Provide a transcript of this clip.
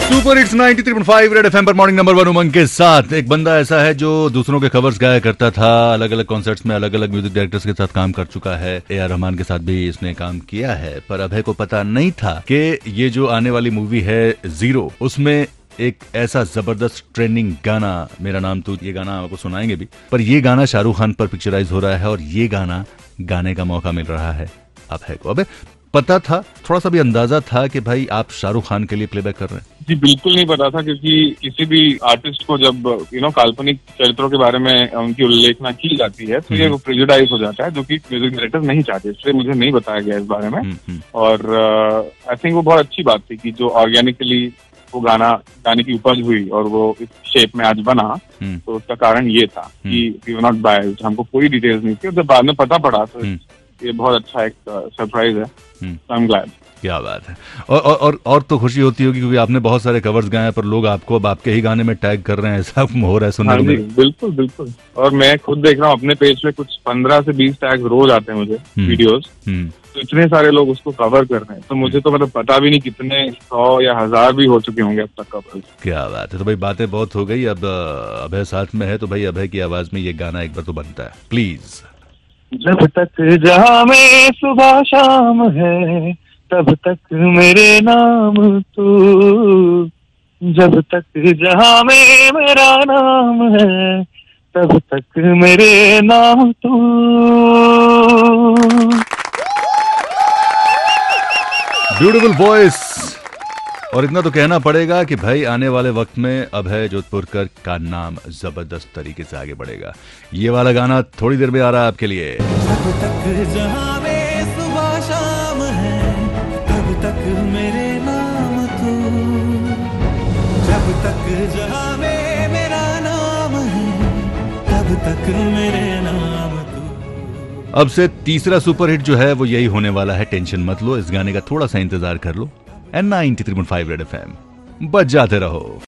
Super hits 93.5 red FM पर morning number 1 Umang के साथ। एक बंदा ऐसा है जो दूसरों के कवर्स गाया करता था, अलग अलग कॉन्सर्ट्स में अलग अलग म्यूजिक डायरेक्टर्स के साथ काम कर चुका है। ए.आर. रहमान के साथ भी इसने काम किया है, पर अभय को पता नहीं था कि ये जो आने वाली मूवी है जीरो, उसमें एक ऐसा जबरदस्त ट्रेंडिंग गाना मेरा नाम तू, ये गाना आपको सुनाएंगे भी, पर ये गाना शाहरुख खान पर पिक्चराइज हो रहा है और ये गाना गाने का मौका मिल रहा है अभय को। अबे पता था, थोड़ा सा भी अंदाजा था कि भाई आप शाहरुख खान के लिए प्लेबैक कर रहे हैं? जी बिल्कुल नहीं पता था, क्योंकि किसी भी आर्टिस्ट को जब काल्पनिक चरित्रों के बारे में उनकी उल्लेखना की जाती है तो ये प्रेजुडाइज हो जाता है, जो कि म्यूजिक डायरेक्टर नहीं चाहते, इसलिए मुझे नहीं बताया गया इस बारे में। और आई थिंक वो बहुत अच्छी बात थी कि जो ऑर्गेनिकली वो गाने की उपज हुई और वो इस शेप में आज बना, तो उसका कारण ये था कि वी वर नॉट बायस्ड, हमको कोई डिटेल्स नहीं थी और जब बाद में पता पड़ा तो ये बहुत अच्छा एक सरप्राइज है। I am glad. क्या बात है। और तो खुशी होती होगी क्योंकि आपने बहुत सारे कवर्स गाए पर लोग आपको अब आपके ही गाने में टैग कर रहे हैं, ऐसा हो रहा है सुनने को। बिल्कुल बिल्कुल, और मैं खुद देख रहा हूँ अपने पेज पे कुछ 15 से 20 टैग रोज आते हैं मुझे वीडियोस, तो इतने सारे लोग उसको कवर कर रहे हैं, तो मुझे तो मतलब पता भी नहीं कितने 100 या 1000 भी हो चुके होंगे अब तक कवर। क्या बात है। तो भाई बातें बहुत हो गई, अब अभय साथ में है तो भाई अभय की आवाज में ये गाना एक बार तो बनता है, प्लीज। जब तक जहाँ में सुबह शाम है तब तक मेरे नाम तू, जब तक जहाँ में मेरा नाम है तब तक मेरे नाम तू। Beautiful voice. और इतना तो कहना पड़ेगा कि भाई आने वाले वक्त में अभय जोधपुरकर का नाम जबरदस्त तरीके से आगे बढ़ेगा। ये वाला गाना थोड़ी देर में आ रहा है आपके लिए। जब तक जहाँ में सुबह शाम है तब तक मेरे नाम तू, जब तक जहाँ में मेरा नाम है तब तक मेरे नाम तू। अब से तीसरा सुपर हिट जो है वो यही होने वाला है, टेंशन मत लो, इस गाने का थोड़ा सा इंतजार कर लो। 93.5 रेड एफएम, बच जाते रहो।